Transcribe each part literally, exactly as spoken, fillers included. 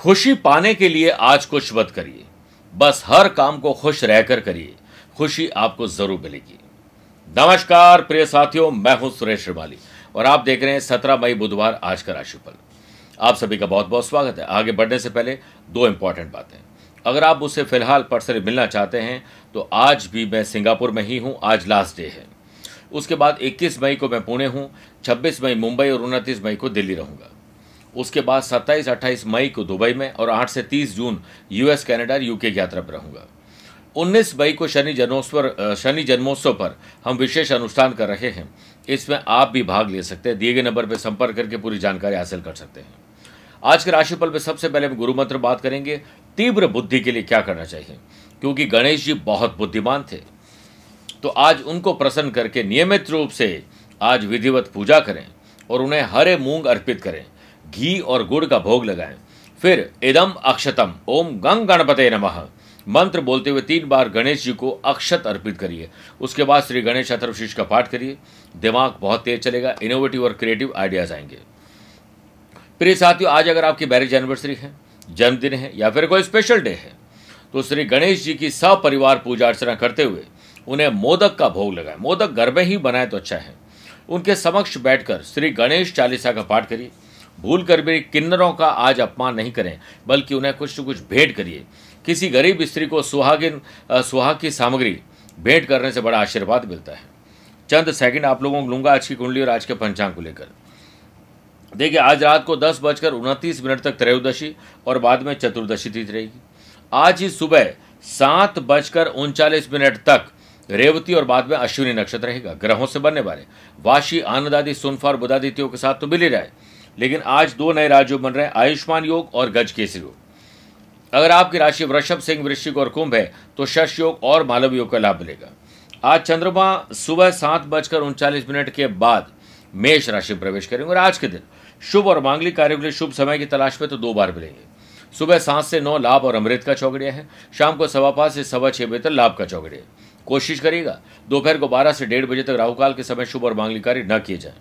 खुशी पाने के लिए आज कुछ मत करिए, बस हर काम को खुश रहकर करिए, खुशी आपको जरूर मिलेगी। नमस्कार प्रिय साथियों, मैं हूं सुरेश श्रीमाली और आप देख रहे हैं सत्रह मई बुधवार आज का राशिफल। आप सभी का बहुत बहुत स्वागत है। आगे बढ़ने से पहले दो इंपॉर्टेंट बातें। अगर आप मुझसे फिलहाल पर्सनली मिलना चाहते हैं तो आज भी मैं सिंगापुर में ही हूं, आज लास्ट डे है। उसके बाद इक्कीस मई को मैं पुणे हूं, छब्बीस मई मुंबई और उनतीस मई को दिल्ली रहूंगा। उसके बाद सत्ताईस अट्ठाईस मई को दुबई में और आठ से तीस जून यूएस, कनाडा, यूके की यात्रा पर रहूंगा। उन्नीस मई को शनि जन्मोत्सव शनि जन्मोत्सव पर हम विशेष अनुष्ठान कर रहे हैं। इसमें आप भी भाग ले सकते हैं। दिए गए नंबर पर संपर्क करके पूरी जानकारी हासिल कर सकते हैं। आज के राशिफल में सबसे पहले हम गुरु मंत्र बात करेंगे। तीव्र बुद्धि के लिए क्या करना चाहिए, क्योंकि गणेश जी बहुत बुद्धिमान थे, तो आज उनको प्रसन्न करके नियमित रूप से आज विधिवत पूजा करें और उन्हें हरे मूंग अर्पित करें, घी और गुड़ का भोग लगाएं। फिर इदम अक्षतम ओम गंग गणपते नमः मंत्र बोलते हुए तीन बार गणेश जी को अक्षत अर्पित करिए। उसके बाद श्री गणेश अथर्वशीर्ष का पाठ करिए। दिमाग बहुत तेज चलेगा, इनोवेटिव और क्रिएटिव आइडियाज आएंगे। प्रिय साथियों, आज अगर आपकी मैरिज एनिवर्सरी है, जन्मदिन है या फिर कोई स्पेशल डे है तो श्री गणेश जी की सपरिवार पूजा अर्चना करते हुए उन्हें मोदक का भोग लगाएं। मोदक घर में ही बनाए तो अच्छा है। उनके समक्ष बैठकर श्री गणेश चालीसा का पाठ करिए। भूल कर भी किन्नरों का आज अपमान नहीं करें, बल्कि उन्हें कुछ न कुछ भेंट करिए। किसी गरीब स्त्री को सुहागिन सुहाग की सामग्री भेंट करने से बड़ा आशीर्वाद मिलता है। चंद सेकंड आप लोगों को लूंगा आज की कुंडली और आज के पंचांग को लेकर। देखिए, आज रात को दस बजकर उनतीस मिनट तक त्रयोदशी और बाद में चतुर्दशी तिथि रहेगी। आज ही सुबह सात बजकर उनचालीस मिनट तक रेवती और बाद में अश्विनी नक्षत्र रहेगा। ग्रहों से बनने वाले वाशी, आनंद आदि, सुनफा और बुधादित्यों के साथ तो मिल ही रहा है, लेकिन आज दो नए राज्यों बन रहे हैं, आयुष्मान योग और गज केसरी योग। अगर आपकी राशि वृषभ, सिंह, वृश्चिक और कुंभ है तो शश योग और मालव योग का लाभ मिलेगा। आज चंद्रमा सुबह सात बजकर उनचालीस मिनट के बाद मेष राशि में प्रवेश करेंगे और आज के दिन शुभ और मांगलिक कार्यों के लिए शुभ समय की तलाश में तो दो बार मिलेंगे। सुबह सात से नौ लाभ और अमृत का चौगड़िया है। शाम को सवा पाँच से सवा छह बजे तक लाभ का चौगड़िया। कोशिश करिएगा दोपहर को बारह से डेढ़ बजे तक राहुकाल के समय शुभ और मांगलिक कार्य न किए जाए।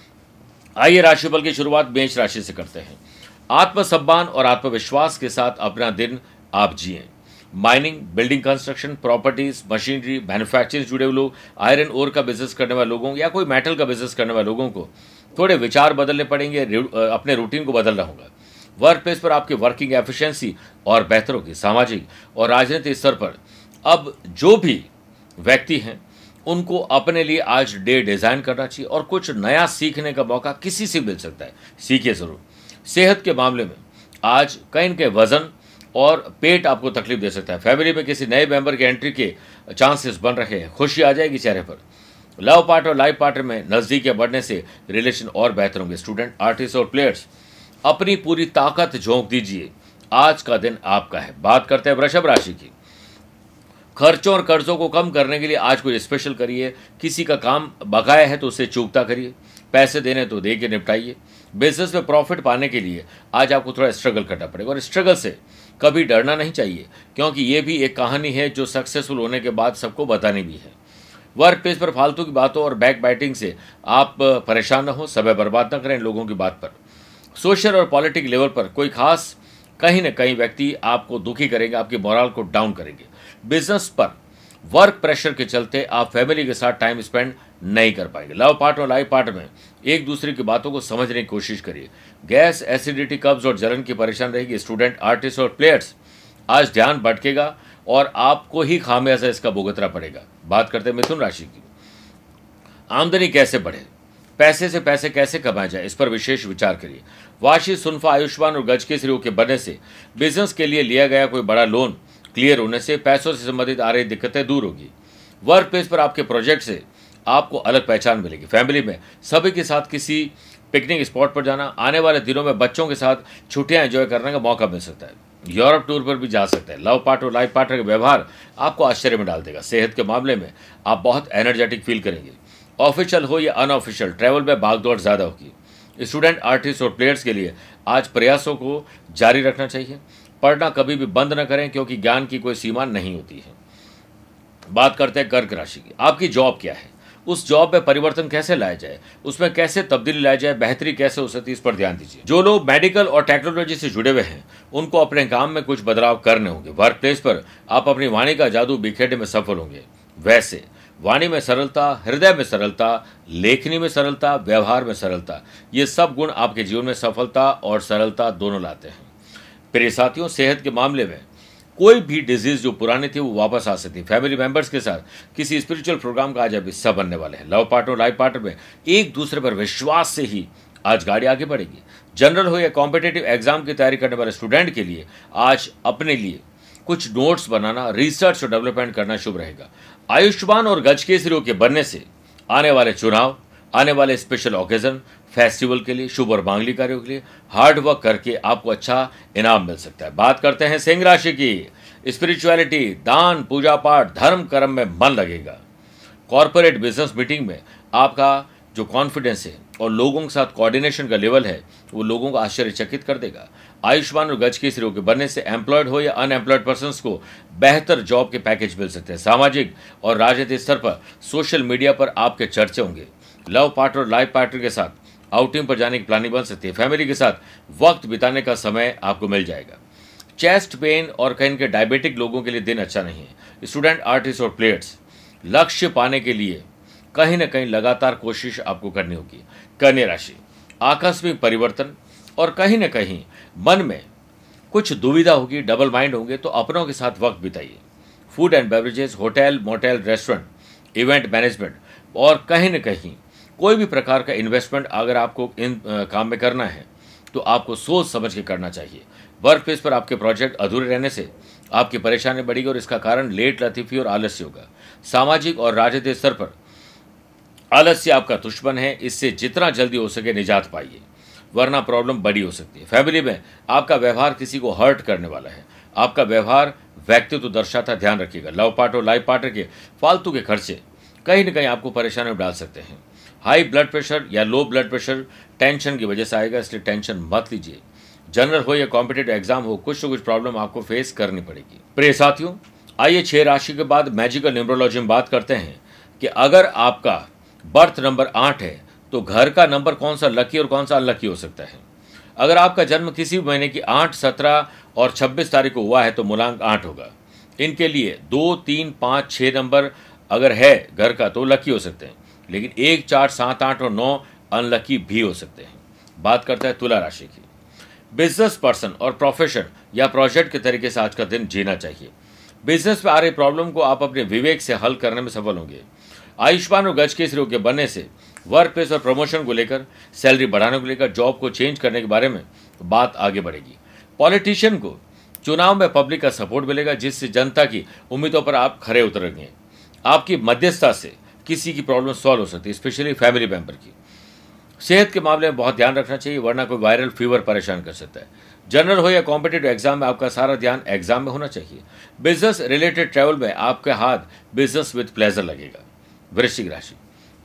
आइए राशिफल की शुरुआत मेष राशि से करते हैं। आत्मसम्मान और आत्मविश्वास के साथ अपना दिन आप जिए। Mining, building construction, properties, machinery, manufacturing जुड़े हुए लोग, आयरन ओर का बिजनेस करने वाले लोगों या कोई मेटल का बिजनेस करने वाले लोगों को थोड़े विचार बदलने पड़ेंगे, अपने रूटीन को बदलना होगा। वर्क प्लेस पर आपकी वर्किंग एफिशिएंसी और बेहतर होगी। सामाजिक और राजनीतिक स्तर पर अब जो भी व्यक्ति हैं उनको अपने लिए आज डे डिजाइन करना चाहिए और कुछ नया सीखने का मौका किसी से मिल सकता है, सीखिए जरूर। सेहत के मामले में आज कहीं के वजन और पेट आपको तकलीफ दे सकता है। फैमिली में किसी नए मेंबर के एंट्री के चांसेस बन रहे हैं। खुशी आ जाएगी चेहरे पर। लव पार्ट और लाइफ पार्टनर में नजदीकियां बढ़ने से रिलेशन और बेहतर होंगे। स्टूडेंट, आर्टिस्ट और प्लेयर्स अपनी पूरी ताकत झोंक दीजिए। आज का दिन आपका है। बात करते हैं वृषभ राशि की। खर्चों और कर्जों को कम करने के लिए आज कोई स्पेशल करिए। किसी का काम बकाया है तो उसे चूकता करिए। पैसे देने तो दे के निपटाइए। बिजनेस में प्रॉफिट पाने के लिए आज आपको थोड़ा स्ट्रगल करना पड़ेगा और स्ट्रगल से कभी डरना नहीं चाहिए, क्योंकि ये भी एक कहानी है जो सक्सेसफुल होने के बाद सबको बतानी भी है। वर्क प्लेस पर फालतू की बातों और बैक बाइटिंग से आप परेशान न हो। समय बर्बाद न करें लोगों की बात पर। सोशल और पॉलिटिकल लेवल पर कोई खास कहीं न कहीं व्यक्ति आपको दुखी करेंगे, आपकी मोरल को डाउन करेंगे। बिजनेस पर वर्क प्रेशर के चलते आप फैमिली के साथ टाइम स्पेंड नहीं कर पाएंगे। लव पार्ट और लाइफ पार्ट में एक दूसरे की बातों को समझने की कोशिश करिए। गैस, एसिडिटी, कब्ज और जलन की परेशान रहेगी। स्टूडेंट, आर्टिस्ट और प्लेयर्स आज ध्यान भटकेगा और आपको ही खामियाजा इसका भुगतना पड़ेगा। बात करते हैं मिथुन राशि की। आमदनी कैसे बढ़े, पैसे से पैसे कैसे कमाया जाए, इस पर विशेष विचार करिए। वाशी, सुनफा, आयुष्मान और गज के श्री के बनने से बिजनेस के लिए लिया गया कोई बड़ा लोन क्लियर होने से पैसों से संबंधित आ रही दिक्कतें दूर होगी। वर्क प्लेस पर आपके प्रोजेक्ट से आपको अलग पहचान मिलेगी। फैमिली में सभी के साथ किसी पिकनिक स्पॉट पर जाना, आने वाले दिनों में बच्चों के साथ छुट्टियां एंजॉय करने का मौका मिल सकता है। यूरोप टूर पर भी जा सकते हैं। लव पार्ट और लाइफ पार्टनर का व्यवहार आपको आश्चर्य में डाल देगा। सेहत के मामले में आप बहुत एनर्जेटिक फील करेंगे। ऑफिशियल हो या अनऑफिशियल ट्रैवल में भागदौड़ ज़्यादा होगी। स्टूडेंट, आर्टिस्ट और प्लेयर्स के लिए आज प्रयासों को जारी रखना चाहिए। पढ़ना कभी भी बंद न करें, क्योंकि ज्ञान की कोई सीमा नहीं होती है। बात करते हैं कर्क राशि की। आपकी जॉब क्या है, उस जॉब में परिवर्तन कैसे लाया जाए, उसमें कैसे तब्दीली लाई जाए, बेहतरी कैसे हो सकती है, इस पर ध्यान दीजिए। जो लोग मेडिकल और टेक्नोलॉजी से जुड़े हुए हैं उनको अपने काम में कुछ बदलाव करने होंगे। वर्क प्लेस पर आप अपनी वाणी का जादू बिखेरने में सफल होंगे। वैसे वाणी में सरलता, हृदय में सरलता, लेखनी में सरलता, व्यवहार में सरलता, ये सब गुण आपके जीवन में सफलता और सरलता दोनों लाते हैं। प्रिय साथियों, सेहत के मामले में कोई भी डिजीज जो पुरानी थी वो वापस आ सकती है। फैमिली मेंबर्स के साथ किसी स्पिरिचुअल प्रोग्राम का आज आप हिस्सा बनने वाले हैं। लव पार्टनर, लाइफ पार्टनर में एक दूसरे पर विश्वास से ही आज गाड़ी आगे बढ़ेगी। जनरल हो या कॉम्पिटेटिव एग्जाम की तैयारी करने वाले स्टूडेंट के लिए आज अपने लिए कुछ नोट्स बनाना, रिसर्च और डेवलपमेंट करना शुभ रहेगा। आयुष्मान और गजकेसरियों के बनने से आने वाले चुनाव, आने वाले स्पेशल ओकेजन, फेस्टिवल के लिए, शुभ और मांगलिक कार्यों के लिए हार्ड वर्क करके आपको अच्छा इनाम मिल सकता है। बात करते हैं सिंह राशि की। स्पिरिचुअलिटी, दान, पूजा पाठ, धर्म कर्म में मन लगेगा। कॉर्पोरेट बिजनेस मीटिंग में आपका जो कॉन्फिडेंस है और लोगों के साथ कोऑर्डिनेशन का लेवल है वो लोगों को आश्चर्यचकित कर देगा। आयुष्मान और गजकेसरियों के बनने से एम्प्लॉयड हो या अनएम्प्लॉयड पर्सन्स को बेहतर जॉब के पैकेज मिल सकते हैं। सामाजिक और राजनीतिक स्तर पर सोशल मीडिया पर आपके चर्चे होंगे। लव पार्टनर और लाइफ पार्टनर के साथ आउटिंग पर जाने की प्लानिंग बन सकती है। फैमिली के साथ वक्त बिताने का समय आपको मिल जाएगा। चेस्ट पेन और कहीं के डायबिटिक लोगों के लिए दिन अच्छा नहीं है। स्टूडेंट, आर्टिस्ट और प्लेयर्स, लक्ष्य पाने के लिए कहीं ना कहीं लगातार कोशिश आपको करनी होगी। कन्या राशि, आकस्मिक परिवर्तन और कहीं ना कहीं मन में कुछ दुविधा होगी, डबल माइंड होंगे, तो अपनों के साथ वक्त बिताइए। Food and beverages, hotel, motel, restaurant, event management और कहीं ना कहीं कोई भी प्रकार का इन्वेस्टमेंट अगर आपको इन आ, काम में करना है तो आपको सोच समझ के करना चाहिए। वर्क प्लेस पर आपके प्रोजेक्ट अधूरे रहने से आपकी परेशानी बढ़ेगी और इसका कारण लेट लतीफी और आलस्य होगा। सामाजिक और राजनीतिक स्तर पर आलस्य आपका दुश्मन है, इससे जितना जल्दी हो सके निजात पाइए, वरना प्रॉब्लम बड़ी हो सकती है। फैमिली में आपका व्यवहार किसी को हर्ट करने वाला है। आपका व्यवहार व्यक्तित्व दर्शाता है, ध्यान रखिएगा। लव पार्टनर और लाइफ पार्टनर के फालतू के खर्चे कहीं ना कहीं आपको परेशानी में डाल सकते हैं। हाई ब्लड प्रेशर या लो ब्लड प्रेशर टेंशन की वजह से आएगा, इसलिए टेंशन मत लीजिए। जनरल हो या कॉम्पिटेटिव एग्जाम हो, कुछ न कुछ प्रॉब्लम आपको फेस करनी पड़ेगी। प्रिय साथियों, आइए छह राशि के बाद मैजिकल न्यूमरोलॉजी में बात करते हैं कि अगर आपका बर्थ नंबर आठ है तो घर का नंबर कौन सा लकी और कौन सा अनलकी हो सकता है। अगर आपका जन्म किसी भी महीने की आठ, सत्रह और छब्बीस तारीख को हुआ है तो मूलांक आठ होगा। इनके लिए दो, तीन, पाँच, छः नंबर अगर है घर का तो लकी हो सकते हैं, लेकिन एक, चार, सात, आठ और नौ अनलकी भी हो सकते हैं। बात करते हैं तुला राशि की। बिजनेस पर्सन और प्रोफेशन या प्रोजेक्ट के तरीके से आज का दिन जीना चाहिए। बिजनेस में आ रही प्रॉब्लम को आप अपने विवेक से हल करने में सफल होंगे। आयुष्मान और गजकेसरियों के बनने से वर्क प्लेस और प्रमोशन को लेकर, सैलरी बढ़ाने को लेकर, जॉब को चेंज करने के बारे में बात आगे बढ़ेगी। पॉलिटिशियन को चुनाव में पब्लिक का सपोर्ट मिलेगा, जिससे जनता की उम्मीदों पर आप खरे उतरेंगे। आपकी मध्यस्थता से किसी की प्रॉब्लम सॉल्व हो सकती है, स्पेशली फैमिली मेंबर की। सेहत के मामले में बहुत ध्यान रखना चाहिए, वरना कोई वायरल फीवर परेशान कर सकता है। जनरल हो या कॉम्पिटेटिव एग्जाम में आपका सारा ध्यान एग्जाम में होना चाहिए। बिजनेस रिलेटेड ट्रैवल में आपके हाथ बिजनेस विद प्लेजर लगेगा। वृश्चिक राशि,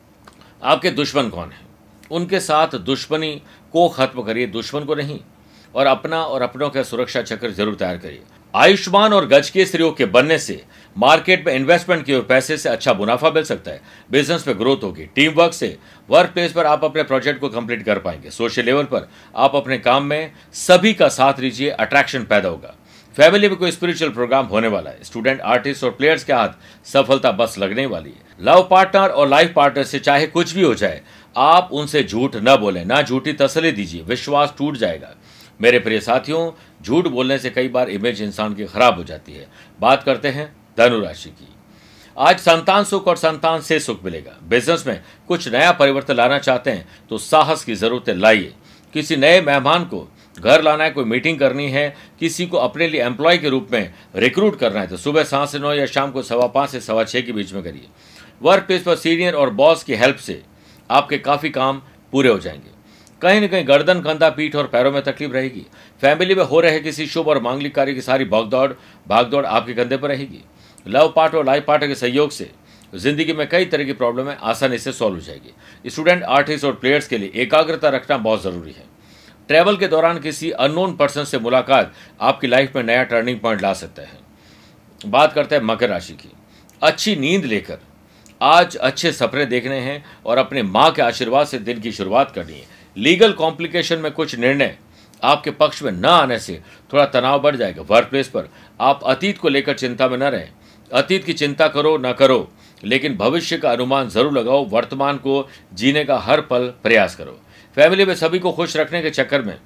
आपके दुश्मन कौन है, उनके साथ दुश्मनी को खत्म करिए, दुश्मन को नहीं, और अपना और अपनों का सुरक्षा चक्र जरूर तैयार करिए। आयुष्मान और गजकेसरियों के बनने से मार्केट में इन्वेस्टमेंट किए हुए पैसे से अच्छा मुनाफा मिल सकता है। बिजनेस में ग्रोथ होगी। टीम वर्क से वर्क प्लेस पर आप अपने प्रोजेक्ट को कंप्लीट कर पाएंगे। सोशल लेवल पर आप अपने काम में सभी का साथ दीजिए, अट्रैक्शन पैदा होगा। फैमिली में कोई स्पिरिचुअल प्रोग्राम होने वाला है। स्टूडेंट, आर्टिस्ट और प्लेयर्स के हाथ सफलता बस लगने वाली है। लव पार्टनर और लाइफ पार्टनर से चाहे कुछ भी हो जाए, आप उनसे झूठ न बोलें, ना झूठी तसल्ली दीजिए, विश्वास टूट जाएगा। मेरे प्रिय साथियों, झूठ बोलने से कई बार इमेज इंसान की खराब हो जाती है। बात करते हैं धनु राशि की। आज संतान सुख और संतान से सुख मिलेगा। बिजनेस में कुछ नया परिवर्तन लाना चाहते हैं तो साहस की जरूरत है, लाइए। किसी नए मेहमान को घर लाना है, कोई मीटिंग करनी है, किसी को अपने लिए एम्प्लॉय के रूप में रिक्रूट करना है तो सुबह सात से नौ या शाम को सवा पाँच से सवा छः के बीच में करिए। वर्क प्लेस पर सीनियर और बॉस की हेल्प से आपके काफ़ी काम पूरे हो जाएंगे। कहीं न कहीं गर्दन, कंधा, पीठ और पैरों में तकलीफ रहेगी। फैमिली में हो रहे किसी शुभ और मांगलिक कार्य की सारी भागदौड़ भागदौड़ आपके कंधे पर रहेगी। लव पार्टनर और लाइफ पार्टनर के सहयोग से जिंदगी में कई तरह की प्रॉब्लम है आसानी से सॉल्व हो जाएगी। स्टूडेंट, आर्टिस्ट और प्लेयर्स के लिए एकाग्रता रखना बहुत जरूरी है। ट्रैवल के दौरान किसी अननोन पर्सन से मुलाकात आपकी लाइफ में नया टर्निंग पॉइंट ला सकता है। बात करते हैं मकर राशि की। अच्छी नींद लेकर आज अच्छे सपने देखने हैं और अपने माँ के आशीर्वाद से दिन की शुरुआत करनी है। लीगल कॉम्प्लिकेशन में कुछ निर्णय आपके पक्ष में न आने से थोड़ा तनाव बढ़ जाएगा। वर्क प्लेस पर आप अतीत को लेकर चिंता में न रहें। अतीत की चिंता करो न करो, लेकिन भविष्य का अनुमान जरूर लगाओ। वर्तमान को जीने का हर पल प्रयास करो। फैमिली में सभी को खुश रखने के चक्कर में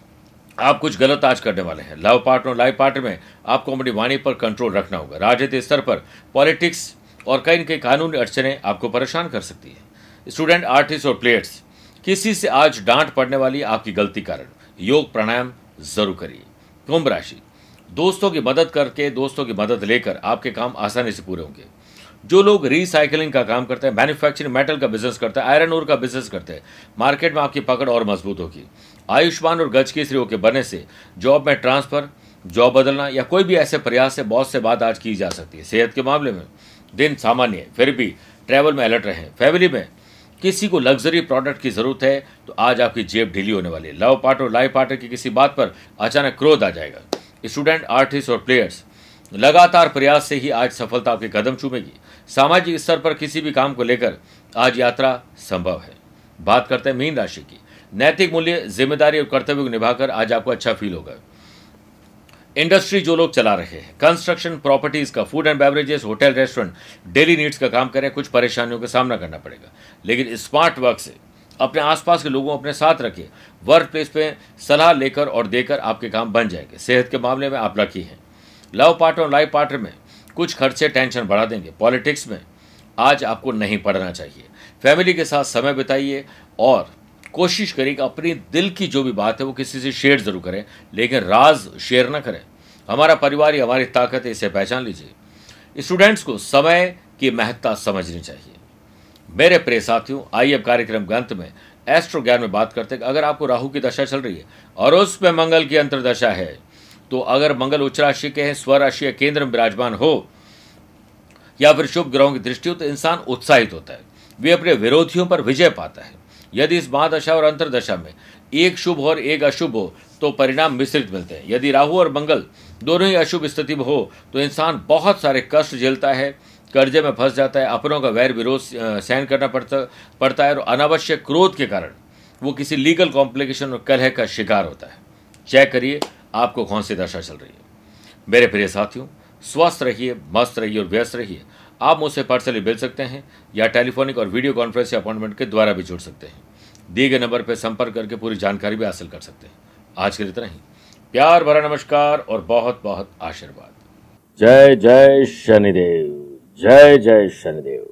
आप कुछ गलत आज करने वाले हैं। लव पार्टनर लाइफ पार्टनर में आपको अपनी वाणी पर कंट्रोल रखना होगा। राजनीतिक स्तर पर पॉलिटिक्स और कई न कई कानूनी अड़चने आपको परेशान कर सकती है। स्टूडेंट, आर्टिस्ट और प्लेयर्स, किसी से आज डांट पड़ने वाली आपकी गलती कारण योग प्राणायाम जरूर करिए। कुंभ राशि, दोस्तों की मदद करके, दोस्तों की मदद लेकर आपके काम आसानी से पूरे होंगे। जो लोग रिसाइकलिंग का काम करते हैं, मैन्युफैक्चरिंग मेटल का बिजनेस करते हैं, आयरन ओर का बिजनेस करते हैं, मार्केट में आपकी पकड़ और मजबूत होगी। आयुष्मान और गज की स्त्रियों के बनने से जॉब में ट्रांसफर, जॉब बदलना या कोई भी ऐसे प्रयास से बॉस से बात आज की जा सकती है। सेहत के मामले में दिन सामान्य है, फिर भी ट्रैवल में अलर्ट रहें। फैमिली में किसी को लग्जरी प्रोडक्ट की जरूरत है तो आज आपकी जेब ढीली होने वाली है। लव पार्टनर और लाइफ पार्टनर की किसी बात पर अचानक क्रोध आ जाएगा। स्टूडेंट, आर्टिस्ट और प्लेयर्स, लगातार प्रयास से ही आज सफलता आपके कदम चूमेगी। सामाजिक स्तर पर किसी भी काम को लेकर आज यात्रा संभव है। बात करते हैं मीन राशि की। नैतिक मूल्य, जिम्मेदारी और कर्तव्य को निभाकर आज आपको अच्छा फील होगा। इंडस्ट्री जो लोग चला रहे हैं, कंस्ट्रक्शन, प्रॉपर्टीज का, food and beverages, hotel, restaurant, daily needs का काम करें, कुछ परेशानियों का सामना करना पड़ेगा, लेकिन स्मार्ट वर्क से अपने आसपास के लोगों को अपने साथ रखिए। वर्क प्लेस पे सलाह लेकर और देकर आपके काम बन जाएंगे। सेहत के मामले में आप लकी हैं। लव पार्टनर और लाइफ पार्टनर में कुछ खर्चे टेंशन बढ़ा देंगे। पॉलिटिक्स में आज आपको नहीं पढ़ना चाहिए। फैमिली के साथ समय बिताइए और कोशिश करिए कि अपनी दिल की जो भी बात है वो किसी से शेयर जरूर करें, लेकिन राज शेयर ना करें। हमारा परिवार ही हमारी ताकत है, इसे पहचान लीजिए। स्टूडेंट्स को समय की महत्ता समझनी चाहिए। मेरे प्रिय साथियों, आइए अब कार्यक्रम के अंत में एस्ट्रो ज्ञान में बात करते हैं। अगर आपको राहु की दशा चल रही है और उसमें मंगल की अंतर्दशा है, तो अगर मंगल उच्च राशि के हैं, स्वराशि या केंद्र में विराजमान हो या फिर शुभ ग्रहों की दृष्टि हो, तो इंसान उत्साहित होता है, वे अपने विरोधियों पर विजय पाता है। यदि इस महादशा और अंतर्दशा में एक शुभ और एक अशुभ हो तो परिणाम मिश्रित मिलते हैं। यदि राहु और मंगल दोनों ही अशुभ स्थिति में हो तो इंसान बहुत सारे कष्ट झेलता है, कर्जे में फंस जाता है, अपनों का वैर विरोध सहन करना पड़ता पड़ता है और अनावश्यक क्रोध के कारण वो किसी लीगल कॉम्प्लिकेशन और कलह का शिकार होता है। चेक करिए आपको कौन सी दशा चल रही है। मेरे प्रिय साथियों, स्वस्थ रहिए, मस्त रहिए और व्यस्त रहिए। आप मुझसे पर्सनली मिल सकते हैं या टेलीफोनिक और वीडियो कॉन्फ्रेंस या अपॉइंटमेंट के द्वारा भी जुड़ सकते हैं। दिए गए नंबर पर संपर्क करके पूरी जानकारी भी हासिल कर सकते हैं। आज के लिए इतना ही। प्यार भरा नमस्कार और बहुत बहुत आशीर्वाद। जय जय शनिदेव, जय जय शनिदेव।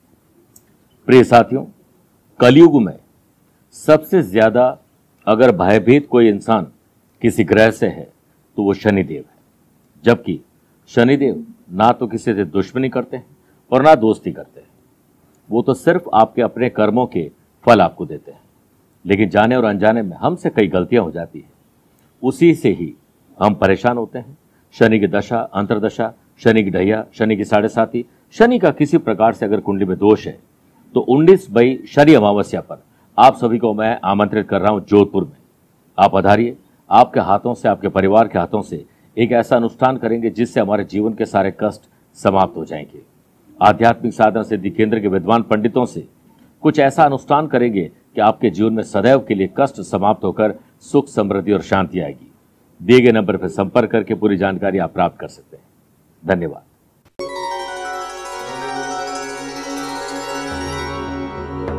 प्रिय साथियों, कलयुग में सबसे ज्यादा अगर भयभीत कोई इंसान किसी ग्रह से है तो वो शनिदेव है। जबकि शनिदेव ना तो किसी से दुश्मनी करते हैं और ना दोस्ती करते हैं, वो तो सिर्फ आपके अपने कर्मों के फल आपको देते हैं। लेकिन जाने और अनजाने में हमसे कई गलतियां हो जाती हैं, उसी से ही हम परेशान होते हैं। शनि की दशा, अंतर्दशा, शनि की ढैया, शनि की साढ़े साती, शनि का किसी प्रकार से अगर कुंडली में दोष है तो उन्नीस मई शनि अमावस्या पर आप सभी को मैं आमंत्रित कर रहा हूं जोधपुर में। आप पधारिए। आपके हाथों से, आपके परिवार के हाथों से एक ऐसा अनुष्ठान करेंगे जिससे हमारे जीवन के सारे कष्ट समाप्त हो जाएंगे। आध्यात्मिक साधना सिद्धि केंद्र के विद्वान पंडितों से कुछ ऐसा अनुष्ठान करेंगे कि आपके जीवन में सदैव के लिए कष्ट समाप्त होकर सुख, समृद्धि और शांति आएगी। दिए गए नंबर पर संपर्क करके पूरी जानकारी आप प्राप्त कर सकते हैं। धन्यवाद।